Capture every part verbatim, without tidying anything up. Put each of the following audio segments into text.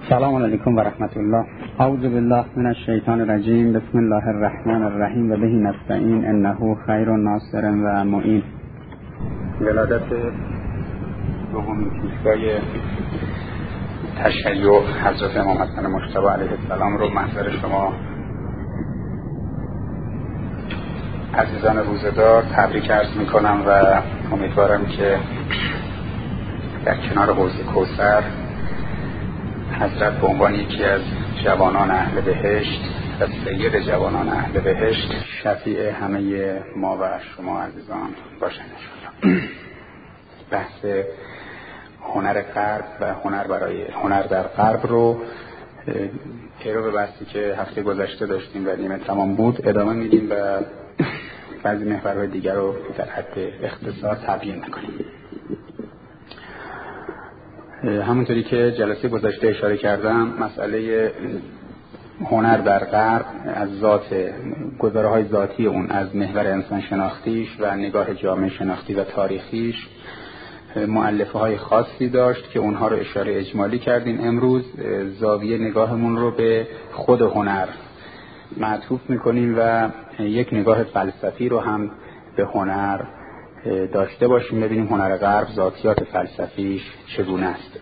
سلام علیکم و رحمت الله. اعوذ بالله من الشیطان الرجیم. بسم الله الرحمن الرحیم و به نستعین انه خیر ناصر و معین. ولادت دومین پیشگاه تشیع حضرت امام حسن مجتبی علیه السلام رو محضر شما عزیزان روزدار تبریک عرض میکنم و امیدوارم که در کنار حوض کوثر حضرت به عنوان یکی از جوانان اهل بهشت و سید جوانان اهل بهشت شفیع همه ما و شما عزیزان باشند انشاءالله. بحث هنر غرب و هنر برای هنر در غرب رو پیرو به بحثی که هفته گذشته داشتیم و نیمه تمام بود ادامه میدیم و بعضی محورهای دیگر رو در حد اختصار تبیین میکنیم. همونطوری که جلسه گذشته اشاره کردم، مسئله هنر در غرب از ذات گزاره های ذاتی اون، از محور انسان شناختیش و نگاه جامعه شناختی و تاریخیش مؤلفه های خاصی داشت که اونها رو اشاره اجمالی کردیم. امروز زاویه نگاهمون رو به خود هنر معطوف میکنیم و یک نگاه فلسفی رو هم به هنر داشته باشیم، ببینیم هنر غرب ذاتیات فلسفیش چگونه است.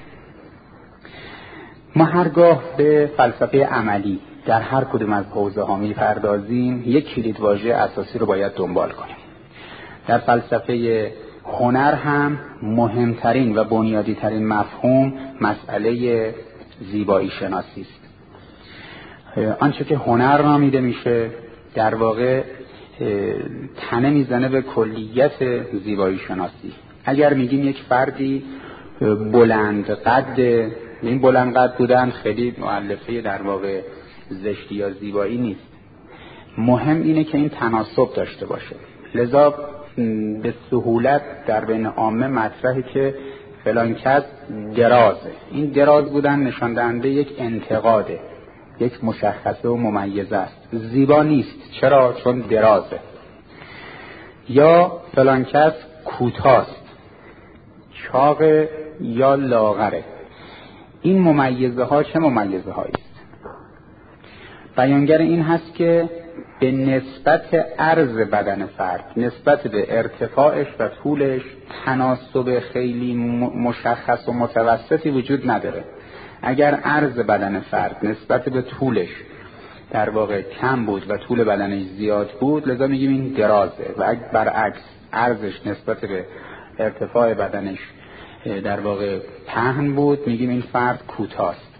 ما هرگاه به فلسفه عملی در هر کدوم از حوزه ها میپردازیم یک کلیدواژه اساسی رو باید دنبال کنیم. در فلسفه هنر هم مهمترین و بنیادی ترین مفهوم مسئله زیبایی شناسی است. آنچه که هنر نامیده میشه در واقع تنه میزنه به کلیت زیبایی شناسی. اگر میگیم یک فردی بلند قد، این بلند قد بودن خیلی مؤلفه در واقع زشتی یا زیبایی نیست، مهم اینه که این تناسب داشته باشه. لذا به سهولت در بین عامه مطرحه که فلان کس درازه. این دراز بودن نشان دهنده یک انتقاده، یک مشخصه و ممیزه است. زیبا نیست. چرا؟ چون درازه. یا فلان کس کوتاست، چاق یا لاغره. این ممیزه ها چه ممیزه هایی است؟ بیانگر این هست که به نسبت عرض بدن فرد، نسبت به ارتفاعش و طولش تناسب خیلی مشخص و متوسطی وجود نداره. اگر عرض بدن فرد نسبت به طولش در واقع کم بود و طول بدنش زیاد بود، لذا میگیم این درازه، و اگر برعکس عرضش نسبت به ارتفاع بدنش در واقع پهن بود، میگیم این فرد کوتاست.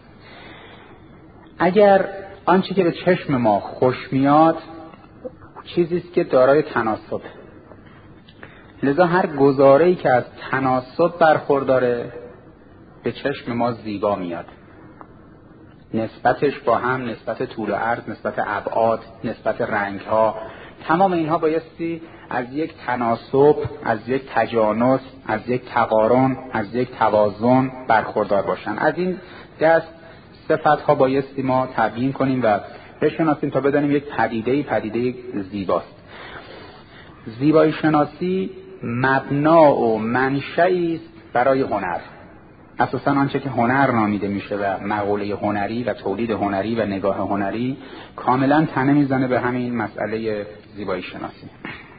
اگر آنچه که به چشم ما خوش میاد چیزی است که دارای تناسب، لذا هر گزاره‌ای که از تناسب برخورداره به چشم ما زیبا میاد. نسبتش با هم، نسبت طول و عرض، نسبت ابعاد، نسبت رنگ‌ها، تمام اینها بایستی از یک تناسب، از یک تجانس، از یک تقارن، از یک توازن برخوردار باشن. از این دست صفت‌ها بایستی ما تبیین کنیم و بشناسیم تا بدانیم یک پدیده پدیده زیباست. زیبایی شناسی مبنا و منشأی است برای هنر. اساساً آنچه که هنر نامیده میشه و مقوله هنری و تولید هنری و نگاه هنری کاملاً تنه میزنه به همین مسئله زیبایی شناسی.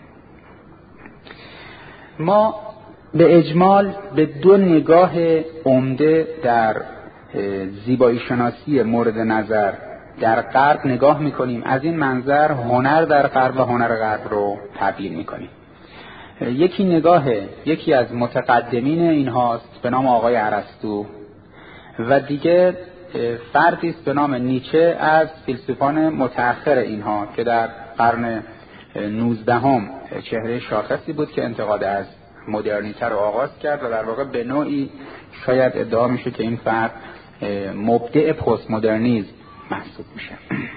ما به اجمال به دو نگاه عمده در زیبایی شناسی مورد نظر در غرب نگاه میکنیم. از این منظر هنر در غرب و هنر غرب رو تبیین میکنیم. یکی نگاه یکی از متقدمین اینهاست به نام آقای ارسطو و دیگه فردی است به نام نیچه از فیلسوفان متأخر اینها که در قرن نوزدهم چهره شاخصی بود که انتقاد از مدرنیته رو آغاز کرد و در واقع به نوعی شاید ادعا میشه که این فرد مبدع پست مدرنیسم محسوب میشه.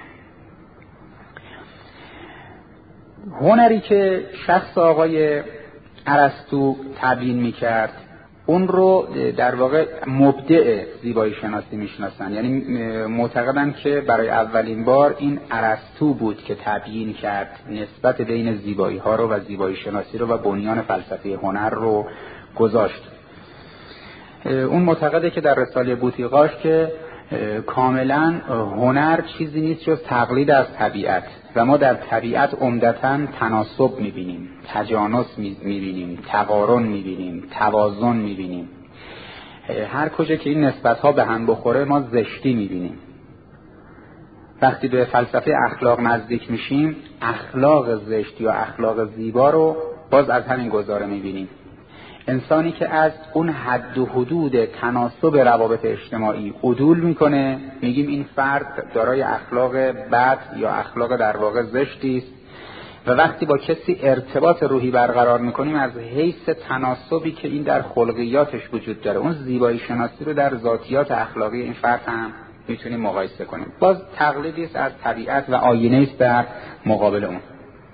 هنری که شخص آقای ارسطو تبیین میکرد اون رو در واقع مبدع زیبایی شناسی میشناسن، یعنی معتقدن که برای اولین بار این ارسطو بود که تبیین کرد نسبت بین زیبایی ها رو و زیبایی شناسی رو و بنیان فلسفه هنر رو گذاشت. اون معتقده که در رساله بوتیقاش که کاملا هنر چیزی نیست جز تقلید از طبیعت و ما در طبیعت عمدتاً تناسب می‌بینیم، تجانس می‌بینیم، تقارن می‌بینیم، توازن می‌بینیم. هر کجا که این نسبت‌ها به هم بخوره ما زشتی می‌بینیم. وقتی به فلسفه اخلاق نزدیک میشیم، اخلاق زشت یا اخلاق زیبا رو باز از همین گزاره می‌بینیم. انسانی که از اون حد و حدود تناسب روابط اجتماعی عدول میکنه، میگیم این فرد دارای اخلاق بد یا اخلاق در واقع زشتی است. و وقتی با کسی ارتباط روحی برقرار میکنیم، از حیث تناسبی که این در خلقیاتش وجود داره، اون زیبایی شناسی رو در ذاتیات اخلاقی این فرد هم میتونیم مقایسه کنیم. باز تقلیدی است از طبیعت و آینه است در مقابل اون.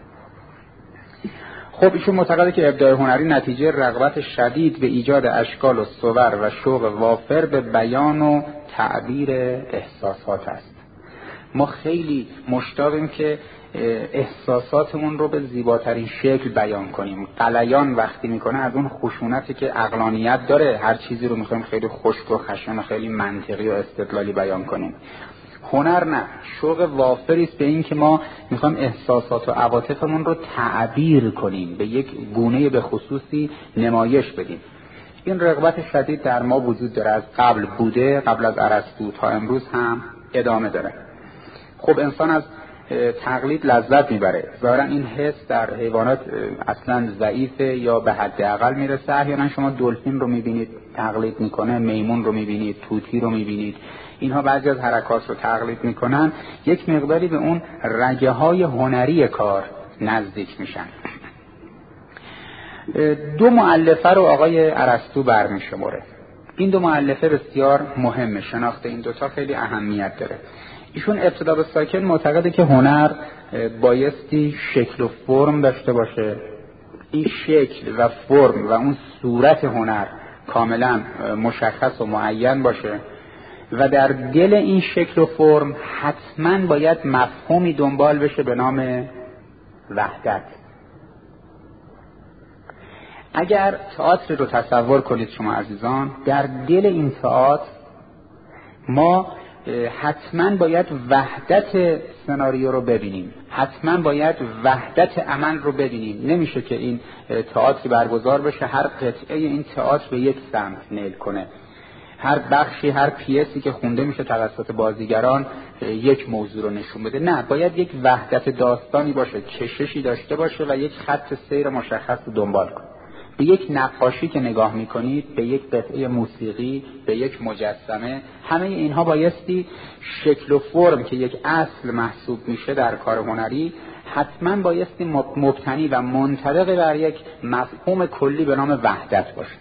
خب ایشون معتقده که ابداع هنری نتیجه رغبت شدید به ایجاد اشکال و صور و شوق وافر به بیان و تعبیر احساسات است. ما خیلی مشتاقیم که احساساتمون رو به زیباترین شکل بیان کنیم. قلیان وقتی میکنه از اون خشونتی که عقلانیت داره، هر چیزی رو میخوایم خیلی خشک و خشن و خیلی منطقی و استدلالی بیان کنیم. هنر نه، شوق وافری است به این که ما میخوایم احساسات و عواطفمون رو تعبیر کنیم، به یک گونه به خصوصی نمایش بدیم. این رغبت شدید در ما وجود داره، از قبل بوده، قبل از ارسطو تا امروز هم ادامه داره. خب انسان از تقلید لذت میبره. ظاهرا این حس در حیوانات اصلا ضعیفه یا به حداقل میرسه. احیانا شما دلفین رو میبینید تقلید میکنه، میمون رو میبینید، طوطی رو میبینید، اینها بعضی از حرکات رو تقلید میکنن، یک مقداری به اون رگه های هنری کار نزدیک میشن. دو مؤلفه رو آقای ارسطو برمیشماره. این دو مؤلفه بسیار مهمه، شناخت این دوتا خیلی اهمیت داره. ایشون ابتدا به ساکن معتقده که هنر بایستی شکل و فرم داشته باشه. این شکل و فرم و اون صورت هنر کاملا مشخص و معین باشه و در دل این شکل و فرم حتما باید مفهومی دنبال بشه به نام وحدت. اگر تئاتر رو تصور کنید شما عزیزان، در دل این تئاتر ما حتما باید وحدت سناریو رو ببینیم، حتما باید وحدت عمل رو ببینیم. نمیشه که این تئاتری برگزار بشه هر قطعه این تئاتر به یک سمت نیل کنه، هر بخشی، هر پیسی که خونده میشه توسط بازیگران یک موضوع رو نشون بده. نه، باید یک وحدت داستانی باشه، کششی داشته باشه و یک خط سیر مشخص رو دنبال کنه. به یک نقاشی که نگاه میکنید، به یک قطعه موسیقی، به یک مجسمه، همه اینها بایستی شکل و فرم که یک اصل محسوب میشه در کار هنری، حتما بایستی مبتنی و منطبق بر یک مفهوم کلی به نام وحدت باشه.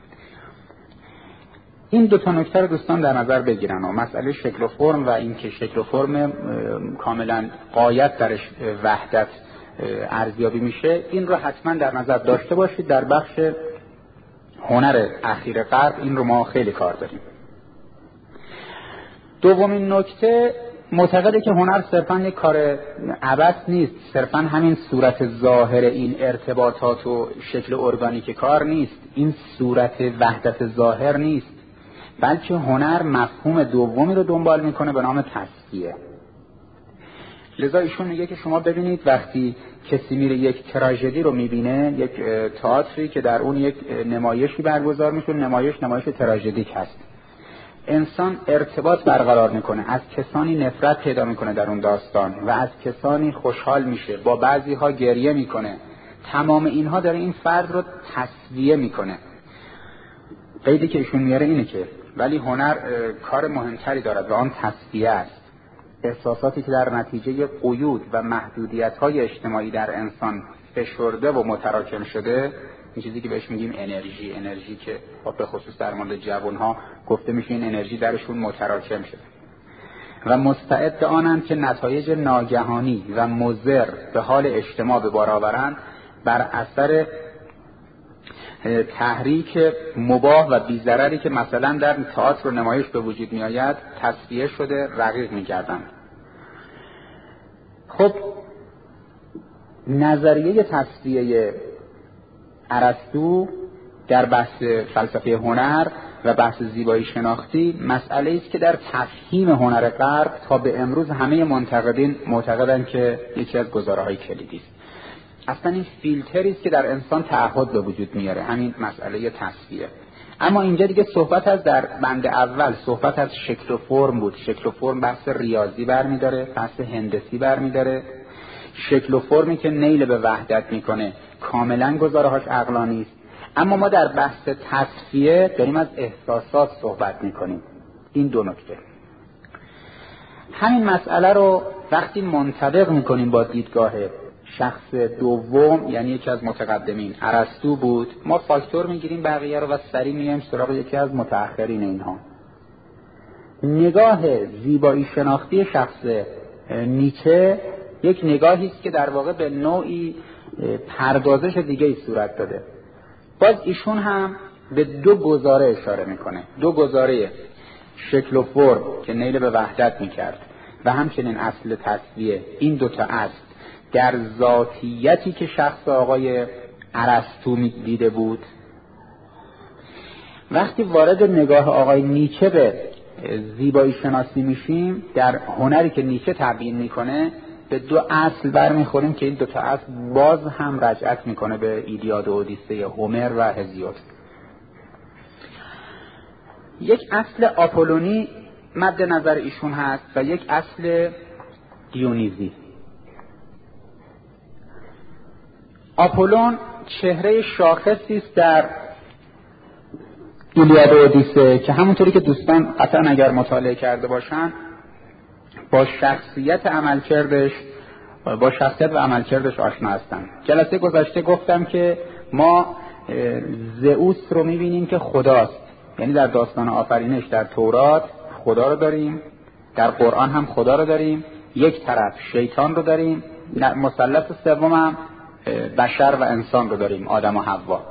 این دو تا نکته رو دوستان در نظر بگیرن و مسئله شکل و فرم و اینکه شکل و فرم کاملا غایت درش وحدت ارزیابی میشه، این رو حتما در نظر داشته باشید. در بخش هنر اخیر غرب این رو ما خیلی کار داریم. دومین نکته، معتقده که هنر صرفا یک کار عبث نیست، صرفا همین صورت ظاهر این ارتباطات و شکل ارگانیک کار نیست، این صورت وحدت ظاهر نیست، بلکه هنر مفهوم دومی رو دنبال میکنه به نام تصفیه. لذا ایشون میگه که شما ببینید وقتی کسی میره یک تراژدی رو میبینه، یک تئاتری که در اون یک نمایشی برگزار میشه، نمایش نمایش تراژدیک هست، انسان ارتباط برقرار میکنه، از کسانی نفرت پیدا میکنه در اون داستان و از کسانی خوشحال میشه، با بعضی ها گریه میکنه. تمام اینها داره این فرد رو تصفیه میکنه. قیدی که ایشون میاره اینه که ولی هنر کار مهمتری دارد و آن تصفیه است. احساساتی که در نتیجه قیود و محدودیت‌های اجتماعی در انسان فشرده و متراکم شده، این چیزی که بهش میگیم انرژی، انرژی که به خصوص در مورد جوان‌ها گفته میشه این انرژی درشون متراکم شده و مستعد آنند که نتایج ناگهانی و مضر به حال اجتماع به بار آورند، بر اثر تحریک مباح و بی‌ضرری که مثلا در تئاتر و نمایش به وجود می آید تصفیه شده رقیق می کردند. خب نظریه تصفیه ارسطو در بحث فلسفه هنر و بحث زیبایی شناختی مسئله است که در تفهیم هنر غرب تا به امروز همه منتقدین معتقدند که یکی از گزاره‌های کلیدی است. اصلا این فیلتری است که در انسان تعهد به وجود میاره، همین مسئله تصفیه. اما اینجا دیگه صحبت از در بند اول صحبت از شکل و فرم بود. شکل و فرم بحث ریاضی برمی‌داره، بحث هندسی برمی‌داره. شکل و فرمی که نیل به وحدت میکنه کاملا گزاره‌هاش عقلانی است. اما ما در بحث تصفیه داریم از احساسات صحبت میکنیم. این دو نکته. همین مسئله رو وقتی منطبق میکنیم با دیدگاه شخص دوم، یعنی یکی از متقدمین ارسطو بود، ما فاکتور میگیریم بقیه رو و سریع میایم سراغ یکی از متأخرین اینها. نگاه زیبایی شناختی شخص نیچه یک نگاهی است که در واقع به نوعی پردازش دیگه‌ای صورت داده. باز ایشون هم به دو گزاره اشاره میکنه، دو گزاره شکل و فرم که نیل به وحدت میکرد و همچنین اصل تصفیه. این دوتا اصل در ذاتیتی که شخص آقای ارسطو دیده بود. وقتی وارد نگاه آقای نیچه به زیبایی شناسی میشیم، در هنری که نیچه تبیین میکنه به دو اصل برمیخوریم که این دو تا اصل باز هم رجعت میکنه به ایلیاد و اودیسه هومر و هزیود. یک اصل آپولونی مد نظر ایشون هست و یک اصل دیونیزی. آپولون چهره شاخصی است در ایلیاد و اودیسه که همونطوری که دوستان قطعا اگر مطالعه کرده باشن با شخصیت عملکردش با شخصیت و عملکردش آشنا هستن. جلسه گذشته گفتم که ما زئوس رو میبینیم که خداست، یعنی در داستان آفرینش در تورات خدا رو داریم، در قرآن هم خدا رو داریم، یک طرف شیطان رو داریم، مثلث سوم هم بشر و انسان رو داریم، آدم و حوا.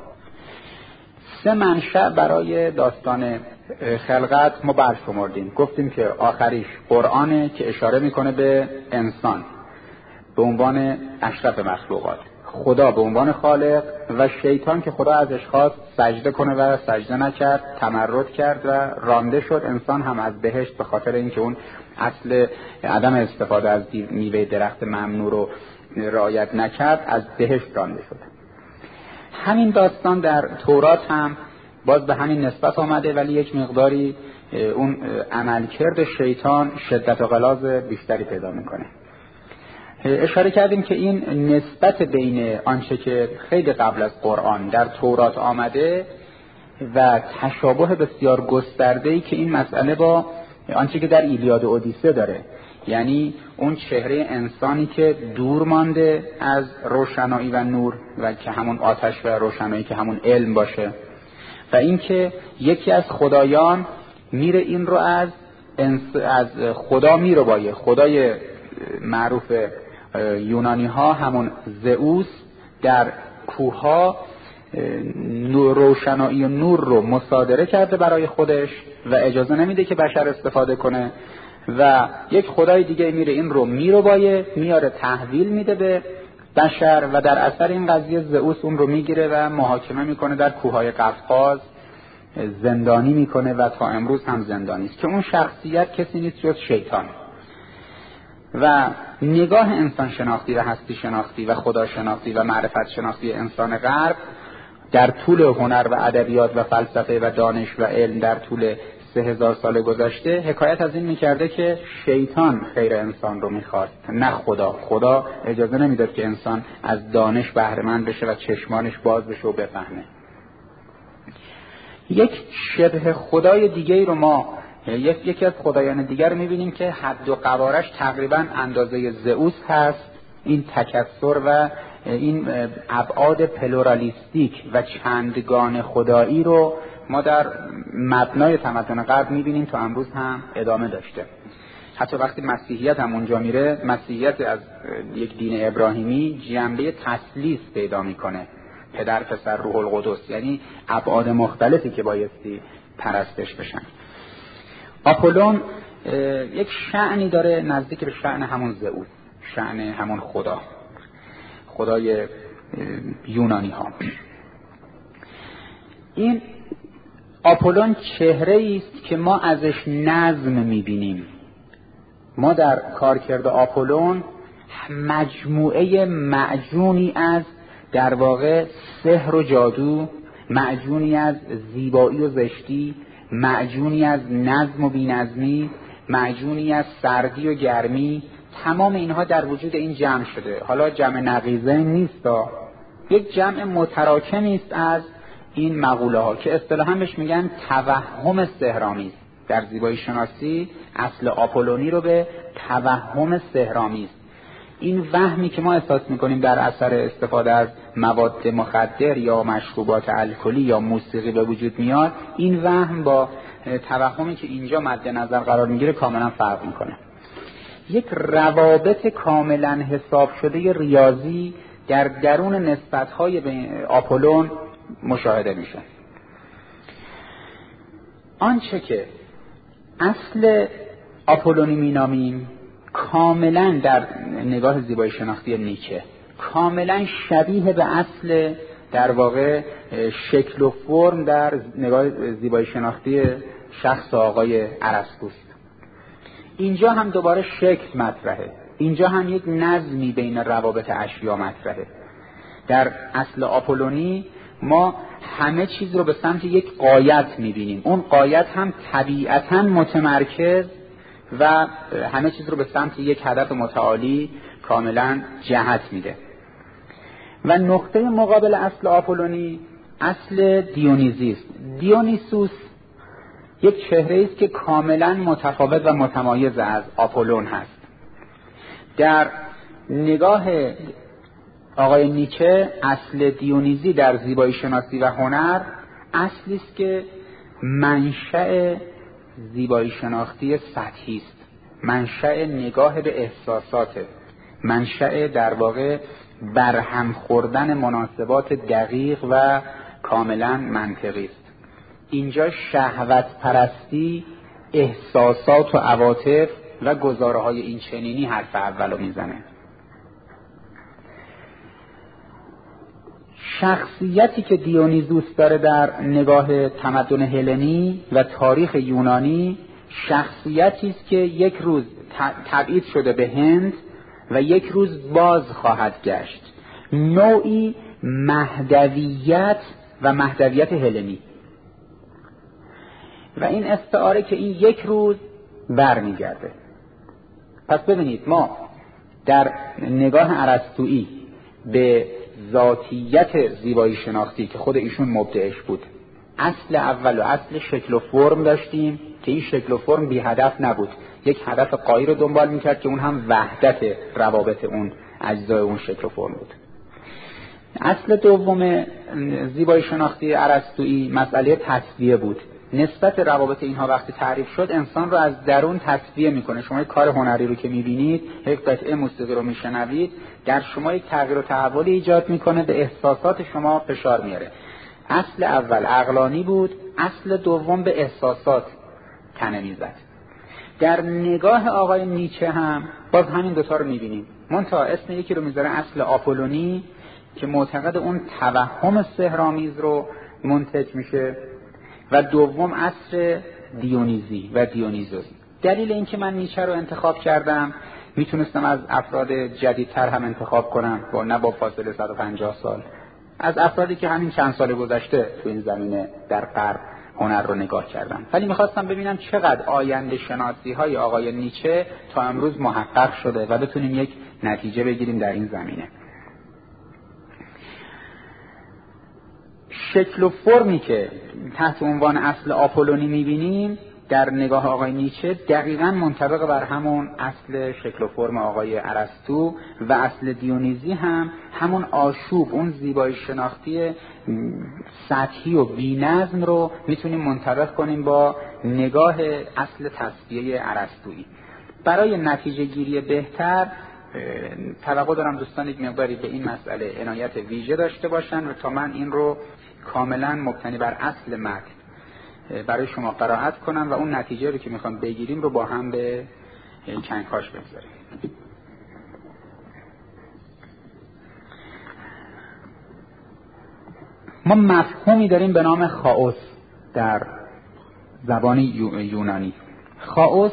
سه منشأ برای داستان خلقت ما برشمردیم. گفتیم که آخریش قرآنه که اشاره میکنه به انسان به عنوان اشرف مخلوقات، خدا به عنوان خالق و شیطان که خدا ازش خواست سجده کنه و سجده نکرد، تمرد کرد و رانده شد. انسان هم از بهشت به خاطر اینکه اون اصل عدم استفاده از میوه درخت ممنوع رو رعایت نکرد از بهشت رانده شد. همین داستان در تورات هم باز به همین نسبت آمده، ولی یک مقداری اون عملکرد شیطان شدت و غلاظ بیشتری پیدا میکنه. اشاره کردیم که این نسبت بین آنچه که خیلی قبل از قرآن در تورات آمده و تشابه بسیار گسترده‌ای که این مسئله با آنچه که در ایلیاد و اودیسه داره، یعنی اون چهره انسانی که دور مانده از روشنایی و نور و که همون آتش و روشنایی که همون علم باشه، و اینکه یکی از خدایان میره این رو از از خدا میره بایه. خدای معروف یونانی ها همون زئوس در کوه ها روشنایی و نور رو مصادره کرده برای خودش و اجازه نمیده که بشر استفاده کنه، و یک خدای دیگه میره این رو میره بایه، میاره تحویل میده به بشر و در اثر این قضیه زئوس اون رو میگیره و محاکمه میکنه در کوههای قفقاز، زندانی میکنه و تا امروز هم زندانی است، که اون شخصیت کسی نیست جز شیطان. و نگاه انسان شناختی و هستی شناختی و خدا شناختی و معرفت شناختی انسان غرب در طول هنر و ادبیات و فلسفه و دانش و علم در طول سه هزار سال گذشته حکایت از این میکرده که شیطان خیر انسان رو میخواد، نه خدا. خدا اجازه نمیداد که انسان از دانش بهره مند بشه و چشمانش باز بشه و بفهمه. یک شبه خدای دیگه رو ما یکی از خدایان دیگر رو میبینیم که حد و قوارش تقریبا اندازه زئوس هست. این تکثر و این ابعاد پلورالیستیک و چندگان خدایی رو ما در مبنای تمدن غرب میبینیم، تا امروز هم ادامه داشته. حتی وقتی مسیحیت هم اونجا میره، مسیحیت از یک دین ابراهیمی جنبه تثلیث پیدا میکنه، پدر پسر روح القدس، یعنی ابعاد مختلفی که بایستی پرستش بشن. آپولون یک شأنی داره نزدیک به شأن همون زئوس، شأن همون خدا، خدای یونانی ها. این آپولون چهره است که ما ازش نظم میبینیم. ما در کارکرد آپولون مجموعه معجونی از در واقع سحر و جادو، معجونی از زیبایی و زشتی، معجونی از نظم و بی‌نظمی، معجونی از سردی و گرمی، تمام اینها در وجود این جمع شده. حالا جمع نقیضه نیست، یک جمع متراکمی است از این مقوله ها که اصطلاحاً بهش میگن توهم سحرآمیز. در زیبایی شناسی اصل آپولونی رو به توهم سحرآمیز، این وهمی که ما احساس میکنیم در اثر استفاده از مواد مخدر یا مشروبات الکلی یا موسیقی به وجود میاد، این وهم با توهمی که اینجا مد نظر قرار میگیره کاملا فرق میکنه. یک روابط کاملا حساب شده ریاضی در درون نسبت‌های آپولون مشاهده میشه. آنچه که اصل آپولونی مینامیم کاملا در نگاه زیبایی شناختی نیچه کاملا شبیه به اصل در واقع شکل و فرم در نگاه زیبایی شناختی شخص آقای ارسطوست. اینجا هم دوباره شکل مطرحه، اینجا هم یک نظمی بین روابط اشیا مطرحه. در اصل آپولونی ما همه چیز رو به سمت یک غایت میبینیم، اون غایت هم طبیعتاً متمرکز و همه چیز رو به سمت یک هدف متعالی کاملا جهت میده. و نقطه مقابل اصل آپولونی اصل دیونیزی است. دیونیسوس یک چهره است که کاملا متفاوت و متمایز از آپولون هست. در نگاه آقای نیچه اصل دیونیزی در زیبایی شناسی و هنر اصلی است که منشأ زیبایی شناختی سطحی است، منشأ نگاه به احساسات، منشأ در واقع برهم خوردن مناسبات دقیق و کاملا منطقی است. اینجا شهوت پرستی، احساسات و عواطف و گزاره های این چنینی حرف اولو میزنه. شخصیتی که دیونیزوس داره در نگاه تمدن هلنی و تاریخ یونانی شخصیتی است که یک روز تبعید شده به هند و یک روز باز خواهد گشت، نوعی مهدویت و مهدویت هلنی. و این استعاره که این یک روز برمیگرده. پس ببینید ما در نگاه ارسطویی به ذاتیت زیبایی شناختی که خود ایشون مبدعش بود، اصل اول و اصل شکل و فرم داشتیم که این شکل و فرم بی هدف نبود، یک هدف قایی رو دنبال میکرد که اون هم وحدت روابط اون اجزای اون شکل و فرم بود. اصل دوم زیبایی شناختی ارسطویی مسئله تسویه بود. نسبت روابط اینها وقتی تعریف شد انسان رو از درون تسویه میکنه. شما یک کار هنری رو که میبینید، یک قطعه موسیقی رو میشنوید، در شما یک تغییر و تحولی ایجاد میکنه، به احساسات شما فشار میاره. اصل اول عقلانی بود، اصل دوم به احساسات تنه میزد. در نگاه آقای نیچه هم باز همین دوتا رو میبینیم، منتها اسم یکی رو میذاره اصل آپولونی که معتقد اون توهم سحرآمیز رو منتج میشه، و دوم عصر دیونیزی و دیونیزوس. دلیل این که من نیچه رو انتخاب کردم، میتونستم از افراد جدیدتر هم انتخاب کنم با نه با فاصله صد و پنجاه سال، از افرادی که همین چند سال گذشته تو این زمینه در غرب هنر رو نگاه کردم، ولی میخواستم ببینم چقدر آینده شناسی های آقای نیچه تا امروز محقق شده و بتونیم یک نتیجه بگیریم در این زمینه. شکل و فرمی که تحت عنوان اصل آپولونی میبینیم در نگاه آقای نیچه دقیقاً منطبق بر همون اصل شکل و فرم آقای ارسطو، و اصل دیونیزی هم همون آشوب، اون زیبایی شناختی سطحی و بی‌نظم رو میتونیم منطبق کنیم با نگاه اصل تصفیه ارسطویی. برای نتیجه گیری بهتر توقع دارم دوستان یک مقداری به این مسئله عنایت ویژه داشته باشن و تا من این رو کاملا مبتنی بر اصل متن برای شما قرائت کنم و اون نتیجه رو که میخوام بگیریم رو با هم به کنکاش بگذاریم. ما مفهومی داریم به نام خائوس. در زبان یونانی. خائوس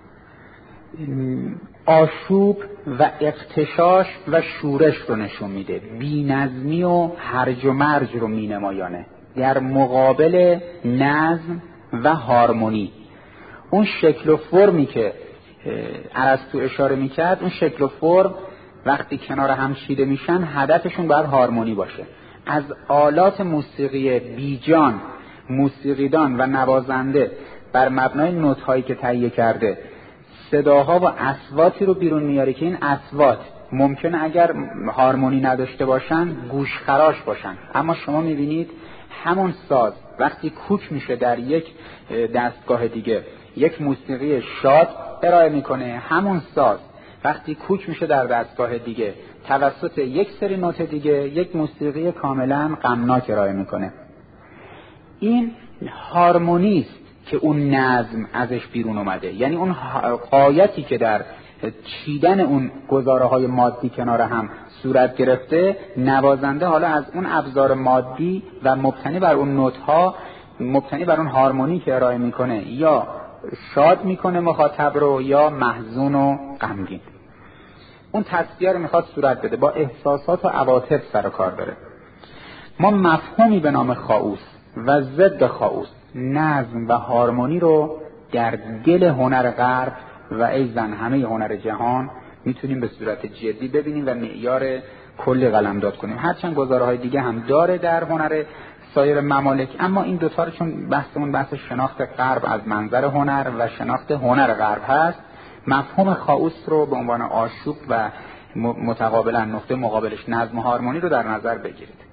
آشوب و اغتشاش و شورش رو نشون میده، بی‌نظمی و هرج و مرج رو مینمایانه در مقابل نظم و هارمونی. اون شکل و فرمی که ارسطو اشاره میکرد، اون شکل و فرم وقتی کنار هم چیده میشن هدفشون باید هارمونی باشه. از آلات موسیقی بیجان موسیقیدان و نوازنده بر مبنای نوت‌هایی که تهیه کرده صداها و اصواتی رو بیرون میاره که این اصوات ممکنه اگر هارمونی نداشته باشن گوشخراش باشن، اما شما میبینید همون ساز وقتی کوک میشه در یک دستگاه دیگه یک موسیقی شاد ارائه میکنه، همون ساز وقتی کوک میشه در دستگاه دیگه توسط یک سری نوت دیگه یک موسیقی کاملا غمناک ارائه میکنه. این هارمونی است که اون نظم ازش بیرون اومده، یعنی اون غایتی که در چیدن اون گزاره های مادی کنار هم صورت گرفته، نوازنده حالا از اون ابزار مادی و مبتنی بر اون نوت ها، مبتنی بر اون هارمونی که ارائه میکنه یا شاد میکنه مخاطب رو یا محزون و غمگین. اون تصفیه رو میخواد صورت بده، با احساسات و عواطف سر و کار داره. ما مفهومی به نام خائوس و ضد خائوس، نظم و هارمونی رو در دل هنر غرب و ایزن همه هنر جهان میتونیم به صورت جدی ببینیم و معیار کلی قلمداد کنیم. هرچند گزاره‌های دیگه هم داره در هنر سایر ممالک، اما این دوتا رو چون بحثمون بحث شناخت غرب از منظر هنر و شناخت هنر غرب هست، مفهوم خائوس رو به عنوان آشوب و متقابلا نقطه مقابلش نظم و هارمونی رو در نظر بگیرید.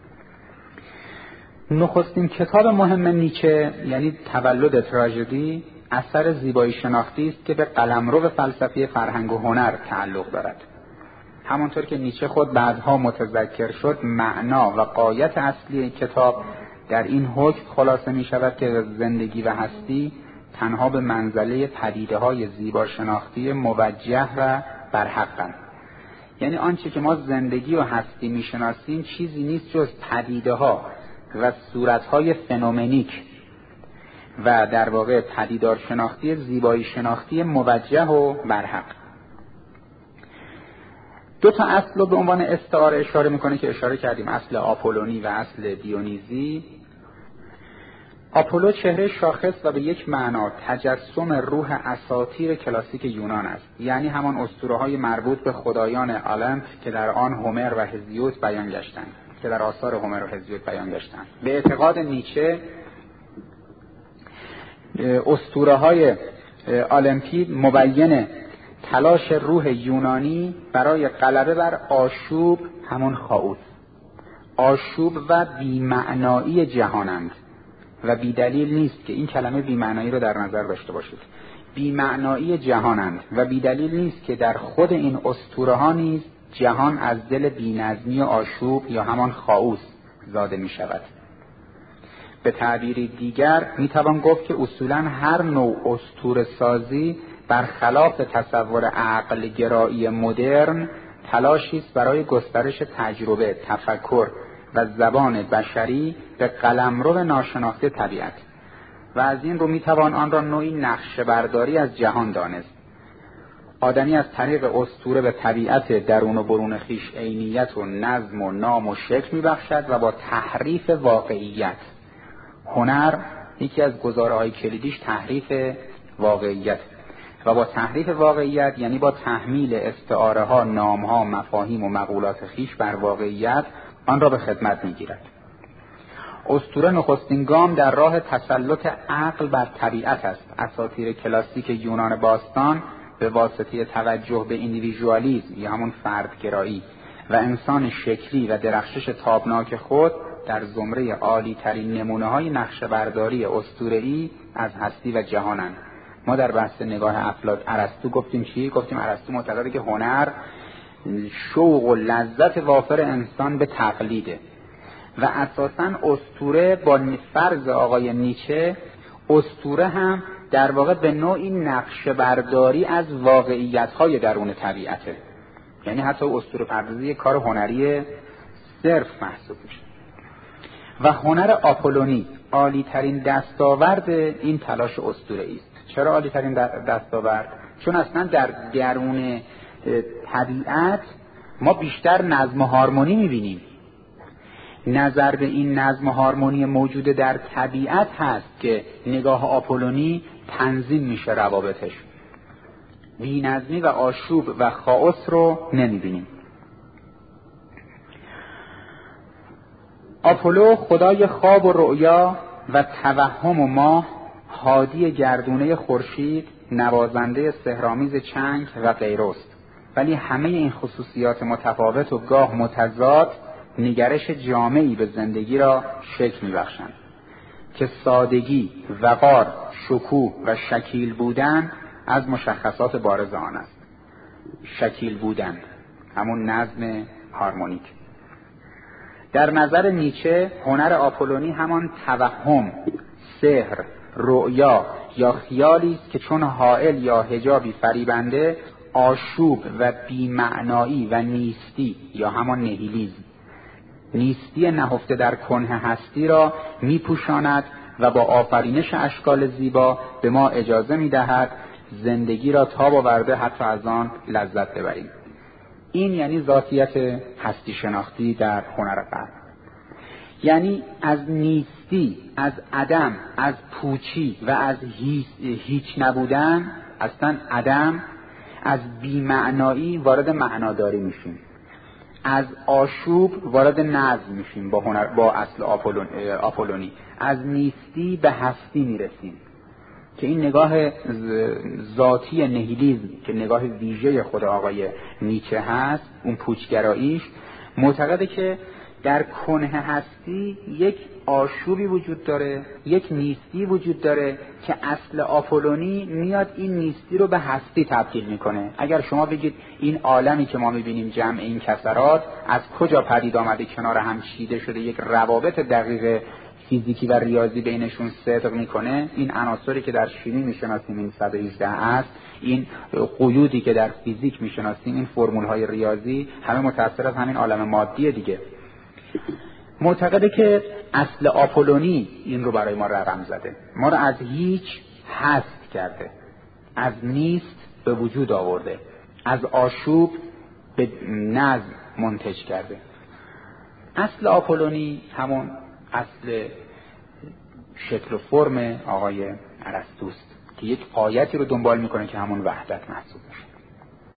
نخستین کتاب مهم نیچه یعنی تولد تراژدی اثر زیبایی شناختی است که به قلمرو فلسفی فرهنگ و هنر تعلق دارد. همانطور که نیچه خود بعدها متذکر شد، معنا و غایت اصلی این کتاب در این حکم خلاصه می شود که زندگی و هستی تنها به منزله پدیده های زیبا شناختی موجه و برحقند. یعنی آنچه که ما زندگی و هستی می شناسیم چیزی نیست جز پدیده ها و صورت های فنومنیک و در واقع پدیدار شناختی زیبایی شناختی موجه و برحق. دو تا اصل رو به عنوان استعاره اشاره میکنه که اشاره کردیم، اصل آپولونی و اصل دیونیزی. آپولو چهره شاخص و به یک معنا تجسم روح اساطیر کلاسیک یونان است، یعنی همان اسطوره‌های مربوط به خدایان المپ که در آن هومر و هزیود بیان گشتند که در آثار هومر و هزیود بیان گشتند. به اعتقاد نیچه اسطوره‌های المپی مبین تلاش روح یونانی برای غلبه بر آشوب، همون خائوس، آشوب و بی‌معنایی جهانند و بی‌دلیل نیست که این کلمه بی‌معنایی رو در نظر داشته باشید. بی‌معنایی جهانند و بی‌دلیل نیست که در خود این اسطوره ها نیز جهان از دل بی‌نظمی و آشوب یا همان خائوس زاده می شود. به تعبیری دیگر می توان گفت که اصولاً هر نوع اسطوره سازی برخلاف تصور عقل گرایی مدرن تلاشی است برای گسترش تجربه، تفکر و زبان بشری به قلمرو ناشناخته طبیعت و از این رو می توان آن را نوعی نقشه برداری از جهان دانست. آدمی از طریق اسطوره به طبیعت درون و برون خیش عینیت و نظم و نام و شکل می بخشد و با تحریف واقعیت، هنر یکی از گزاره‌های کلیدیش تحریف واقعیت و با تحریف واقعیت یعنی با تحمیل استعاره ها، نام ها، مفاهیم و مقولات خیش بر واقعیت آن را به خدمت می گیرد. اسطوره نخستین گام در راه تسلط عقل بر طبیعت است. اساطیر کلاسیک یونان باستان به واسطه توجه به ایندیویژوالیسم یا همون فردگرایی و انسان شکلی و درخشش تابناک خود در زمره عالی ترین نمونه های نقشه برداری اسطوره‌ای از هستی و جهانند. ما در بحث نگاه افلاک ارسطو گفتیم چی؟ گفتیم ارسطو معتقده که هنر شوق و لذت وافر انسان به تقلیده و اساساً اسطوره با فرض آقای نیچه، اسطوره هم در واقع به نوعی نقشه برداری از واقعیت‌های درون طبیعته. یعنی حتی اسطوره پردازی کار هنری صرف محسوب میشه. و هنر آپولونی عالی ترین دستاورد این تلاش اسطوره‌ای است. چرا عالی ترین دستاورد؟ چون اصلا در درون طبیعت ما بیشتر نظم و هارمونی می‌بینیم. نظر به این نظم و هارمونی موجود در طبیعت هست که نگاه آپولونی تنظیم میشه روابطش. بی‌نظمی و آشوب و خائوس رو نمی‌بینیم. آپولو خدای خواب و رؤیا و توهم و ماه، هادی گردونه خورشید، نوازنده سحرآمیز چنگ و غیرست. ولی همه این خصوصیات متفاوت و گاه متضاد نگرش جامعی به زندگی را شکل می‌بخشند که سادگی، وقار، شکوه و شکیل بودن از مشخصات بارز آن است. شکیل بودن، همون نظم هارمونیک. در نظر نیچه هنر آپولونی همان توهم، سحر، رؤیا یا خیالی است که چون حائل یا حجابی فریبنده آشوب و بی‌معنایی و نیستی یا همان نهیلیزم، نیستی نهفته در کنه هستی را میپوشاند و با آفرینش اشکال زیبا به ما اجازه میدهد زندگی را تاب آورده حتی از آن لذت ببریم. این یعنی ذاتیت هستی شناختی در هنر غرب. یعنی از نیستی، از عدم، از پوچی و از هیچ, هیچ نبودن، اصلا عدم، از بی‌معنایی وارد معناداری میشیم. از آشوب وارد نظم میشیم با هنر، با اصل آپولون، آپولونی. از نیستی به هستی میرسیم که این نگاه ذاتی نهیلیزم که نگاه ویژه خود آقای نیچه هست، اون پوچگراییش، معتقده که در کنه هستی یک آشوبی وجود داره، یک نیستی وجود داره که اصل آپولونی میاد این نیستی رو به هستی تبدیل میکنه. اگر شما بگید این عالمی که ما میبینیم، جمع این کسرات از کجا پدید آمده، کنار هم چیده شده، یک روابط دقیق فیزیکی و ریاضی بینشون صدق میکنه، این عناصری که در شیمی میشناسیم، این صد و هجده است، این قیودی که در فیزیک میشناسیم، این فرمول های ریاضی، همه متأثر از همین عالم مادی دیگه. معتقده که اصل آپولونی این رو برای ما رقم زده، ما رو از هیچ هست کرده، از نیست به وجود آورده، از آشوب به نظم منتج کرده. اصل آپولونی همون اصل شکل و فرم آقای ارسطوست که یک آیتی رو دنبال میکنه که همون وحدت محسوب میشه.